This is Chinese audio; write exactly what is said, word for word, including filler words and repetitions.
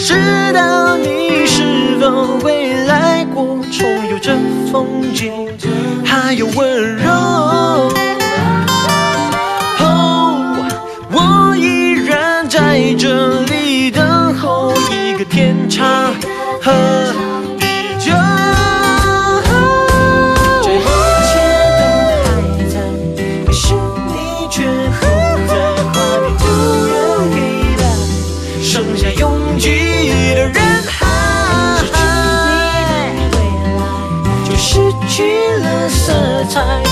知道你是否会来过，重游着风景，还有温柔。哦，我依然在这里等候一个天长和地久。这一切都还在，可是你却不在，画面突然黑白，剩下拥挤的人海，就失去了色彩。